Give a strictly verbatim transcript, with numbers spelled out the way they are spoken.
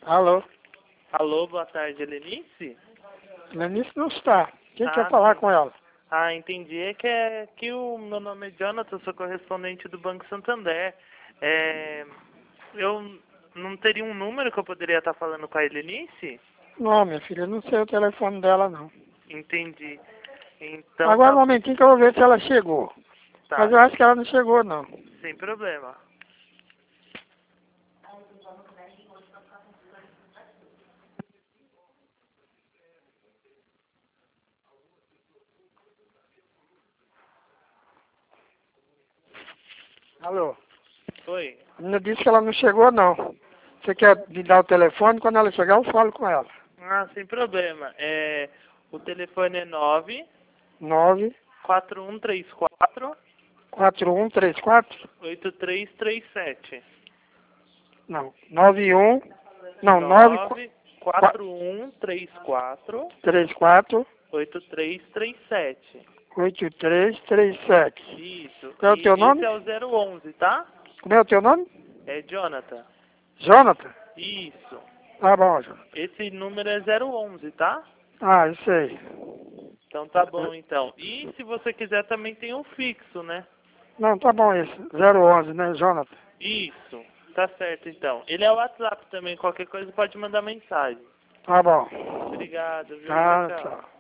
Alô? Alô, boa tarde, Helenice? Lenice não está. Quem Ah, quer falar sim. com ela? Ah, entendi. É que, é que o meu nome é Jonathan, sou correspondente do Banco Santander. É, eu não teria um número que eu poderia estar falando com a Helenice? Não, minha filha, eu não sei o telefone dela, não. Entendi. Então Agora um tá, momentinho que eu vou ver se ela chegou. Mas tá, eu acho que ela não chegou, não. sem problema. Alô? Oi. A menina disse que ela não chegou, não. Você quer me dar o telefone? Quando ela chegar, eu falo com ela. Ah, sem problema. É, o telefone é nove nove quatro um três quatro quatro um três quatro? oito três três sete. Não. nove um. Não, nove nove quatro um três quatro três quatro oito três três sete. oito três três sete. Isso. Qual é o teu E esse nome? é o zero onze, tá? Como é o teu nome? É Jonathan. Jonathan? Isso. Tá bom, Jonathan. Esse número é zero onze, tá? Ah, isso aí. Então tá bom, então. E se você quiser também tem um fixo, né? Não, tá bom esse. zero onze, né, Jonathan? Isso. Tá certo, então. Ele é o WhatsApp também. Qualquer coisa pode mandar mensagem. Tá bom. Obrigado, viu? Tá, Tchau, tchau. tchau.